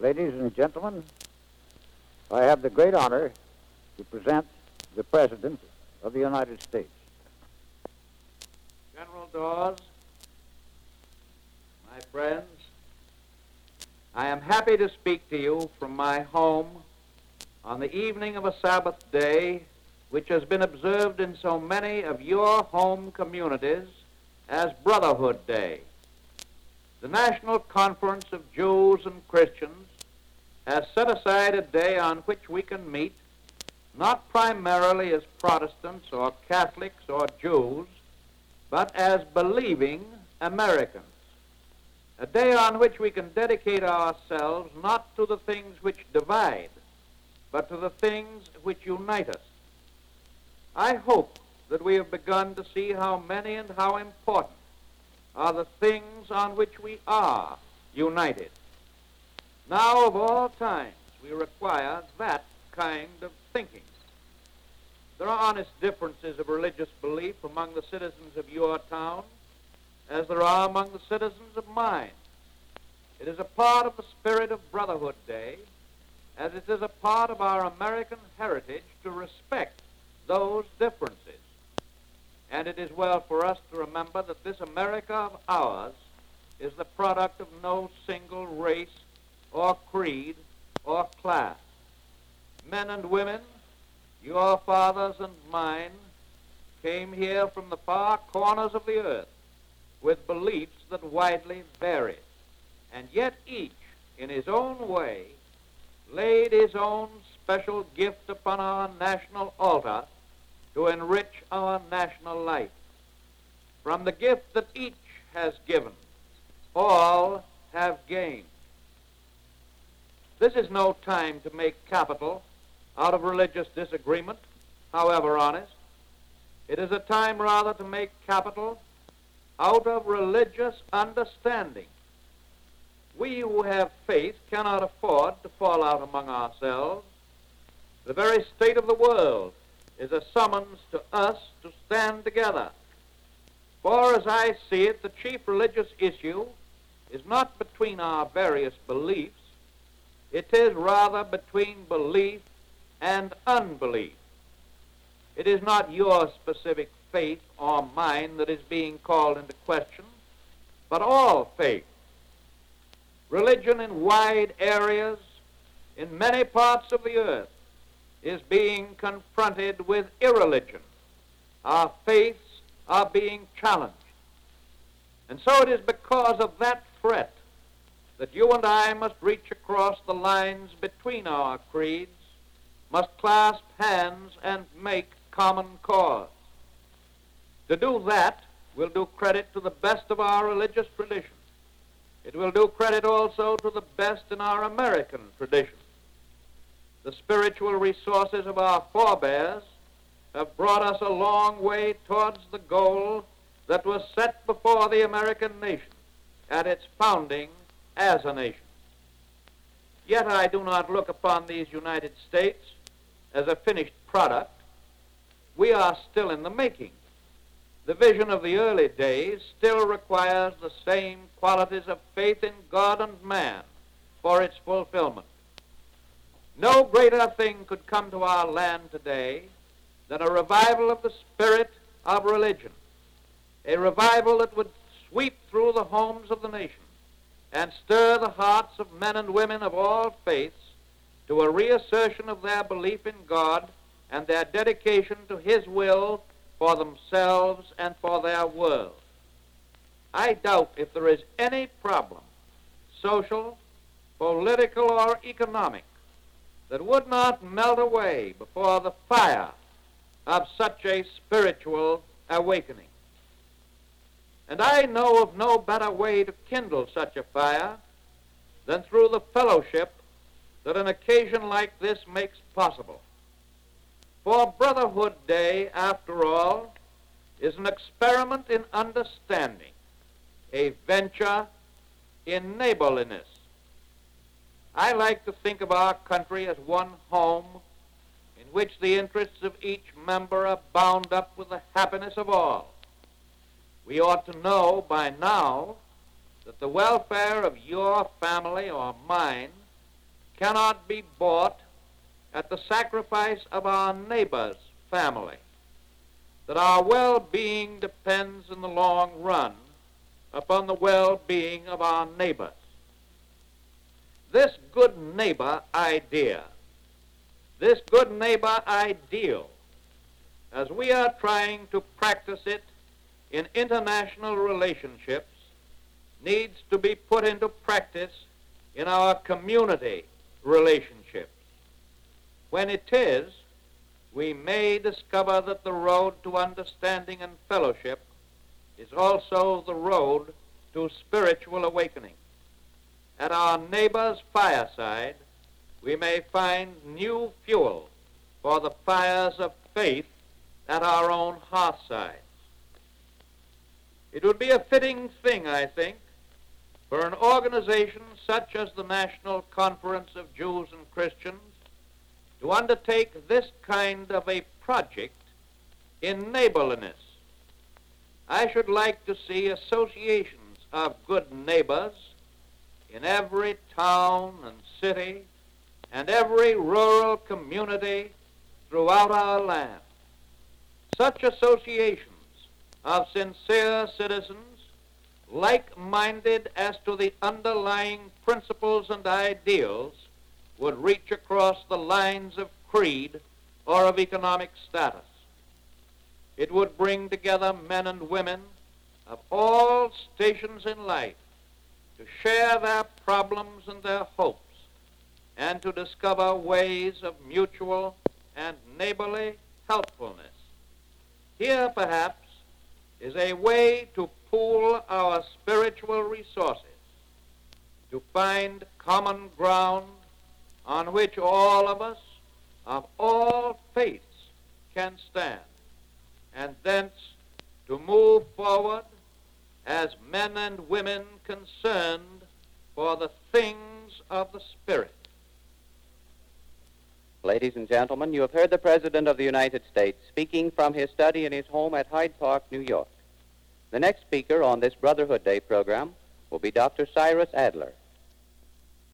Ladies and gentlemen, I have the great honor to present the President of the United States. General Dawes, my friends, I am happy to speak to you from my home on the evening of a Sabbath day which has been observed in so many of your home communities as Brotherhood Day. The National Conference of Jews and Christians has set aside a day on which we can meet, not primarily as Protestants or Catholics or Jews, but as believing Americans. A day on which we can dedicate ourselves not to the things which divide, but to the things which unite us. I hope that we have begun to see how many and how important are the things on which we are united. Now, of all times, we require that kind of thinking. There are honest differences of religious belief among the citizens of your town, as there are among the citizens of mine. It is a part of the spirit of Brotherhood Day, as it is a part of our American heritage to respect those differences. And it is well for us to remember that this America of ours is the product of no single race or creed or class. Men and women, your fathers and mine, came here from the far corners of the earth with beliefs that widely varied, and yet each, in his own way, laid his own special gift upon our national altar to enrich our national life. From the gift that each has given, all have gained. This is no time to make capital out of religious disagreement, however honest. It is a time rather to make capital out of religious understanding. We who have faith cannot afford to fall out among ourselves. The very state of the world is a summons to us to stand together. For as I see it, the chief religious issue is not between our various beliefs. It is rather between belief and unbelief. It is not your specific faith or mine that is being called into question, but all faith. Religion in wide areas, in many parts of the earth, is being confronted with irreligion. Our faiths are being challenged. And so it is because of that threat that you and I must reach across the lines between our creeds, must clasp hands and make common cause. To do that will do credit to the best of our religious tradition. It will do credit also to the best in our American tradition. The spiritual resources of our forebears have brought us a long way towards the goal that was set before the American nation at its founding as a nation. Yet I do not look upon these United States as a finished product. We are still in the making. The vision of the early days still requires the same qualities of faith in God and man for its fulfillment. No greater thing could come to our land today than a revival of the spirit of religion, a revival that would sweep through the homes of the nation and stir the hearts of men and women of all faiths to a reassertion of their belief in God and their dedication to His will for themselves and for their world. I doubt if there is any problem, social, political, or economic, that would not melt away before the fire of such a spiritual awakening. And I know of no better way to kindle such a fire than through the fellowship that an occasion like this makes possible. For Brotherhood Day, after all, is an experiment in understanding, a venture in neighborliness. I like to think of our country as one home in which the interests of each member are bound up with the happiness of all. We ought to know by now that the welfare of your family or mine cannot be bought at the sacrifice of our neighbor's family, that our well-being depends in the long run upon the well-being of our neighbors. This good neighbor idea, this good neighbor ideal, as we are trying to practice it in international relationships, needs to be put into practice in our community relationships. When it is, we may discover that the road to understanding and fellowship is also the road to spiritual awakening. At our neighbor's fireside, we may find new fuel for the fires of faith at our own hearthsides. It would be a fitting thing, I think, for an organization such as the National Conference of Jews and Christians to undertake this kind of a project in neighborliness. I should like to see associations of good neighbors in every town and city and every rural community throughout our land. Such associations of sincere citizens, like-minded as to the underlying principles and ideals, would reach across the lines of creed or of economic status. It would bring together men and women of all stations in life to share their problems and their hopes and to discover ways of mutual and neighborly helpfulness. Here, perhaps, is a way to pool our spiritual resources, to find common ground on which all of us, of all faiths, can stand, and thence to move forward as men and women concerned for the things of the Spirit. Ladies and gentlemen, you have heard the President of the United States speaking from his study in his home at Hyde Park, New York. The next speaker on this Brotherhood Day program will be Dr. Cyrus Adler.